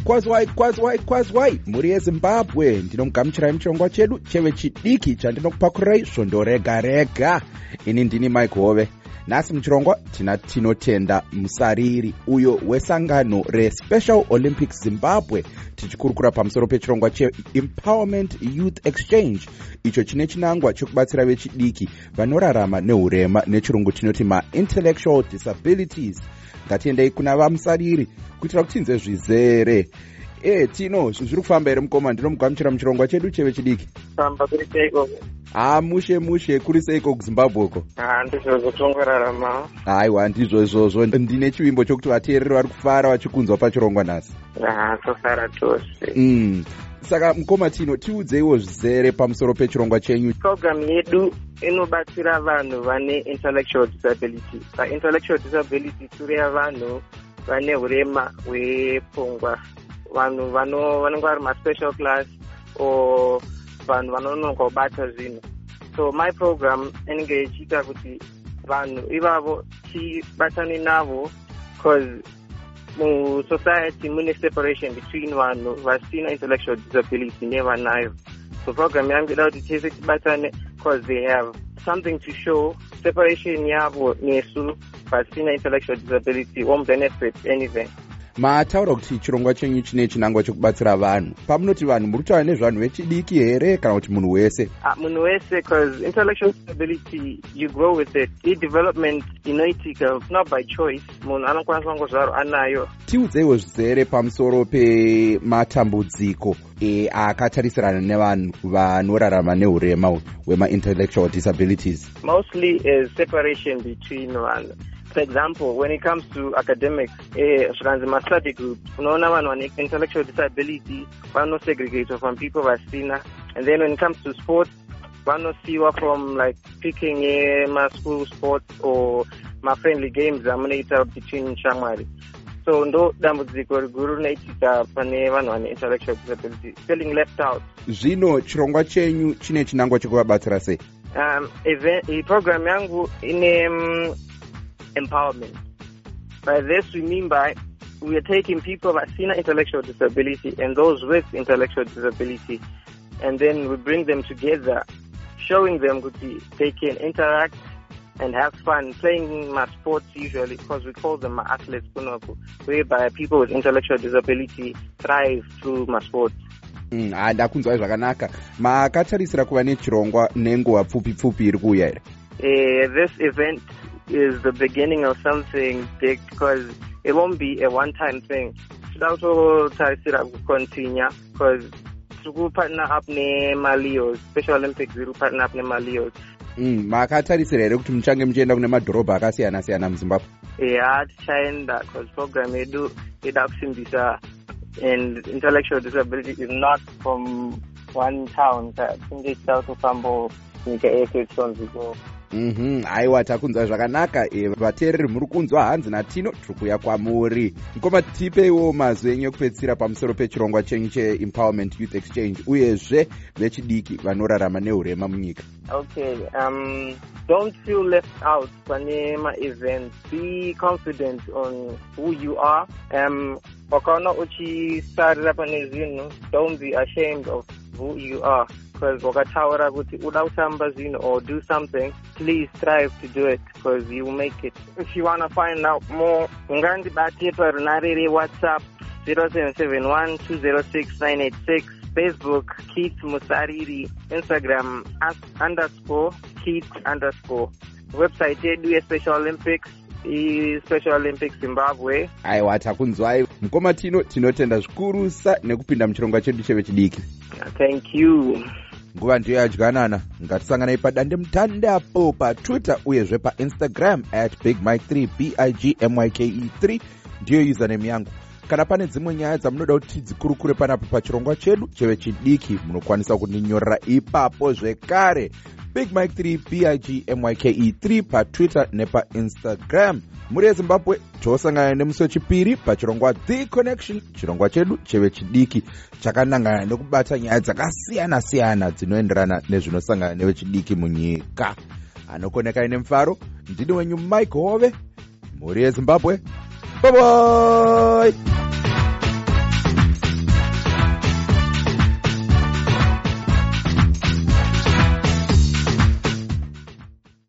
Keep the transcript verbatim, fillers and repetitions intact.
kwazwai kwazwai kwazwai muri yeZimbabwe ndinomugamuchirai muchirongwa chedu chevechidiki chandinokupakurirai svondo rega rega. Ini ndini Mike Hove. Nhasi muchirongwa tina Tinotenda Musariri uyo wesangano reSpecial Olympics Zimbabwe, tichikurukura pamusoro pechirongwa cheEmpowerment Youth Exchange icho chine chinangwa chekubatsira vechidiki vanorarama neurema nechirungu tinoti ma-intellectual disabilities. Ngatiendei kuna vamusariri kuitira kuti tinzwe zvizere. Eh, Tino, zviri kufamba here mukoma? Ndinomugamuchira muchirongwa chedu chevechidiki. Famba kuri seiko? Ah, mushe mushe kuri seiko kuZimbabwe uko? Ah, ndizvo zvotongorarama. Aiwa, ndizvo izvozvo. Ndine chivimbo chokuti vateereri vari kufara vachikunzwa pachirongwa nhasi. Ah, tofara tose. Mm. Saka mukoma Tino, tiudzeiwo zvizere pamusoro pechirongwa chenyu. Program yedu inobatsira vanhu vane intellectual disability. Pa intellectual disability kureva vanhu vane urema hwepfungwa, vanhu vano vanenge vari ma-special class or vanhu vanonongobata zvinhu. So my program inenge ichiita kuti vanhu ivavo tibatane navo, because musociety mune separation between vanhu vasina intellectual disability nevanayo. So program yangu ida kuti tese tibatane because they have something to show. Separation yavo nesu vasina intellectual disability won't benefit anything. Mataura kuti chirongwa chenyu chine chinangwa chekubatsira vanhu. Pamunoti vanhu muri kutaura nezvanhu vechidiki here kana kuti munhu wese? Ah, munhu wese, because intellectual disability you grow with it. I development inoitika not by choice. Munhu anokwanisa ngozvaro anayo. Tiudzeiwo zvizere pamusoro pematambudziko e akatarisirana nevanhu vanorarama neurema hwema-intellectual disabilities. Mostly is separation between vanhu. For example, when it comes to academics, eh, my study group, no one with intellectual disability, one no segregated from people vasina. And then when it comes to sports, one no see from like picking eh, my school sports or my friendly games. I'm gonna eat out between Shamari. So no dambudziko guru naitika pane vanhu vane intellectual disability, feeling left out. Zvino chirongwa chenyu chine chinangwa chekuvabatsira sei? Um, event, the program yangu ine um, empowerment. By this we mean by we are taking people with intellectual disability and those with intellectual disability, and then we bring them together, showing them that they can interact and have fun playing my sports usually, because we call them my athletes, whereby people with intellectual disability thrive through my sports. Mm, ndakunzwa zvakanaka. Makatarisira kuva nechirongwa nenguva pfupi pfupi iri kuuya here? Eh, this event is the beginning of something big, because it won't be a one-time thing. Should also tarisira to continue, because to partner up ne Malios, Special Olympics will partner up ne Malios. Mm, makatarisira here kuti muchange muchienda kune madhorobha akasiyana siyana muZimbabwe? Yeah, tichaenda, because program yedu ida kusimbisa, and intellectual disability is not from one town. Tinge tichitofamba nyika yese tichonziko. Mhm, aiwa takunzwa zvakanaka. E, vateereri muri kunzwa hanzi naTino, tiri kuuya kwamuri. Mukoma tipeiwo mazwi enyu ekupedzisira pamusoro pechirongwa chenyu cheEmpowerment Youth Exchange uyezve vechidiki vanorarama neurema munyika. Okay, um, don't feel left out pane ma-event. Be confident on who you are. Um, wakaona uchisarira pane zvinhu, don't be ashamed of who you are. Because wakataura kuti uda kutamba zvinhu or do something, please strive to do it, because you will make it. If you want to find out more, ungandibate parunare re WhatsApp zero seven seven one two zero six nine eight six, Facebook Keith Musariri, Instagram as underscore Keith underscore. Website yedu ye Special Olympics i Special Olympics Zimbabwe. Aiwa takunzwai. Mukoma Tino, tinotenda zvikurusa nekupinda muchirongwa chedu chevechidiki. Thank you. Nguva ndiyo yadyanana. Ngatisanganai padande mutandapo paTwitter uyezve paInstagram at big mike three, B I G M Y K E three ndiyo username yangu. Kana pane dzimwe nyaya dzamunoda kuti dzikurukure panapo pachirongwa chedu chevechidiki, munokwanisa kundinyorera ipapo zvekare. Big Mike three, B I G M Y K E three paTwitter nepaInstagram. Muri yeZimbabwe tosangana nemusi wechipiri pachirongwa The Connection, chirongwa chedu chevechidiki chakanangana nekubata nyaya dzakasiyana siyana dzinoenderana nezvinosangana nevechidiki munyika. Anokoneka ine mfaro, ndini wenyu Mike Hove, muri yeZimbabwe. Bye bye.